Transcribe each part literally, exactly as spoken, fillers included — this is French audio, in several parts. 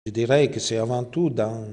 Je dirais que c'est avant tout dans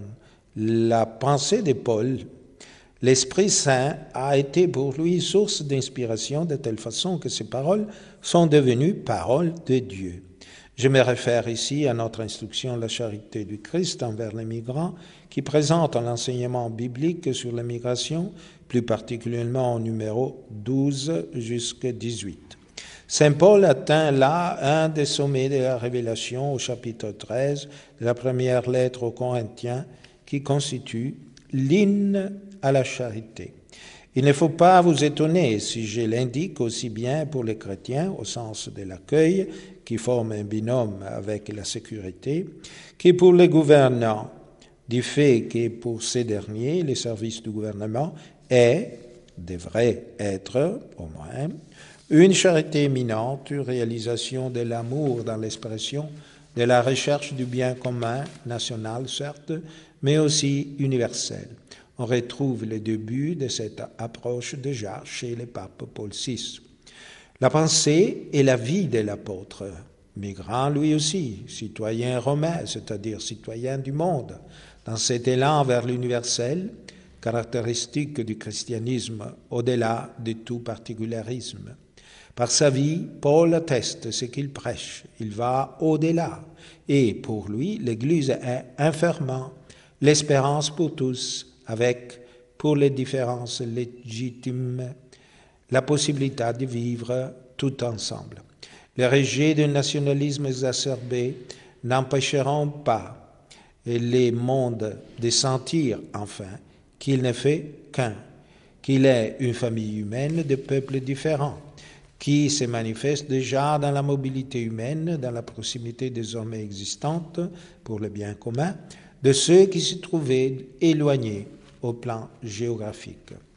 la pensée de Paul. L'Esprit Saint a été pour lui source d'inspiration de telle façon que ses paroles sont devenues paroles de Dieu. Je me réfère ici à notre instruction La charité du Christ envers les migrants, qui présente l'enseignement biblique sur la migration, plus particulièrement au numéro douze jusqu'à dix-huit. Saint Paul atteint là un des sommets de la révélation au chapitre treize de la première lettre aux Corinthiens, qui constitue l'hymne à la charité. Il ne faut pas vous étonner si je l'indique aussi bien pour les chrétiens, au sens de l'accueil, qui forme un binôme avec la sécurité, que pour les gouvernants, du fait que pour ces derniers, les services du gouvernement est, devrait être, au moins, une charité éminente, une réalisation de l'amour dans l'expression de la recherche du bien commun, national certes, mais aussi universel. On retrouve le début de cette approche déjà chez le pape Paul six. La pensée et la vie de l'apôtre, migrant lui aussi, citoyen romain, c'est-à-dire citoyen du monde, dans cet élan vers l'universel, caractéristique du christianisme au-delà de tout particularisme. Par sa vie, Paul atteste ce qu'il prêche. Il va au-delà. Et pour lui, l'Église est infermant l'espérance pour tous, avec, pour les différences légitimes, la possibilité de vivre tout ensemble. Les rejets du nationalisme exacerbé n'empêcheront pas les mondes de sentir, enfin, qu'il ne fait qu'un, qu'il est une famille humaine de peuples différents, qui se manifeste déjà dans la mobilité humaine, dans la proximité désormais existante pour le bien commun, de ceux qui se trouvaient éloignés au plan géographique.